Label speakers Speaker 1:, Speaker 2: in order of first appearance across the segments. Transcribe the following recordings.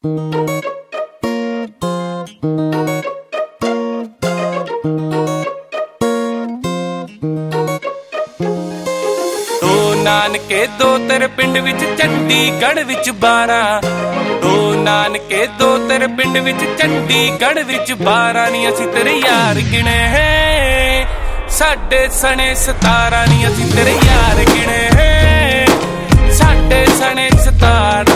Speaker 1: नानके दो तेरे पिंड विच चंडीगढ़ विच 12 दो नानके दो तेरे पिंड विच चंडीगढ़ विच 12 नी असीं तेरे यार गिणे साडे सने 17 नी असीं तेरे यार गिणे साडे सने 17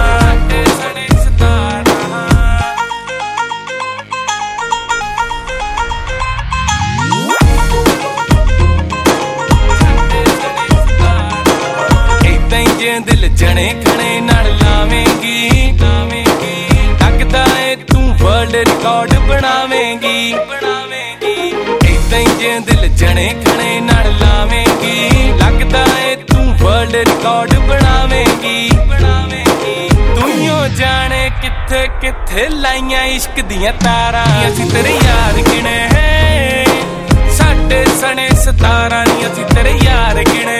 Speaker 1: दिल जने खने नाल लावेंगी लगदा है तू वर्ल्ड रिकॉर्ड बनावेंगी इदां जे दिल जने खने नाल लावेंगी लगदा है तू वर्ल्ड रिकॉर्ड बनावेंगी तूं जाने किथे किथे लाइयां इश्क दियां तारां असीं तेरे यार गिणे साडे सने 17 नी असीं तेरे यार गिणे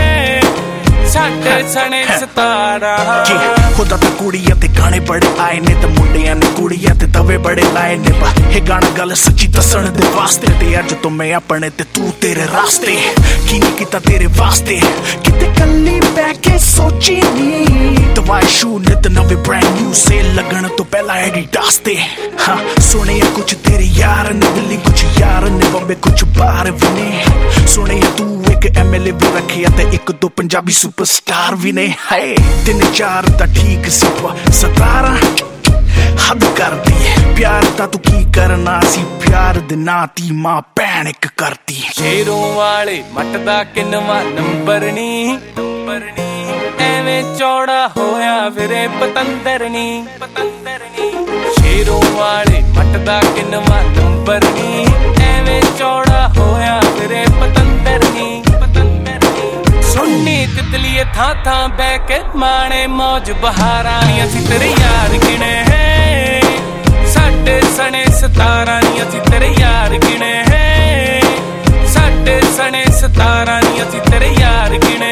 Speaker 2: खुदा ते कुड़िया ते गाने बड़े आए ने ते मुंडिया ने कुड़िया ते तवे बड़े लाए ने ये गाना गल सच्ची दसण दे वास्ते ते अज तो मैं अपने ते तू तेरे रास्ते की नहीं कीता तेरे वास्ते किते कल्ली बैके सोची नी दवाई शू नित नवे ब्रांड न्यू सेल लगन तो पहला एडिडास ते हाँ सुने कुछ तेरे यार ने दिल्ली कुछ यार ने बॉम्बे कुछ बाहर भी ने सुने तू एक MLA भी रखे ते एक दो पंजाबी सुपरस्टार भी ने हाय 3-4 ता ठीक सी 17 हद कर दी प्यार ता तू की करना सी प्यार दे ना ती मां भैन इक करती
Speaker 1: शेरों वाले मट दा किन्नवा नंबर नी एवें चौड़ा होया फिरे पतंदर नी शेरों वाले मट दा किन्नवा नंबर नी एवें चौड़ा होया फिरे पतंदर नी सुन्नी तितलिए थां थां बह के माणे मौज बहारा नी असीं तेरे यार गिणे साडे सने 17 नी असीं तेरे यार गिणे साडे सने 17 नी असीं तेरे यार गिणे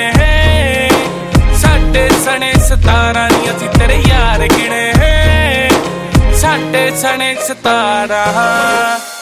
Speaker 1: साडे सने 17 नी असीं तेरे यार गिणे साडे सने 17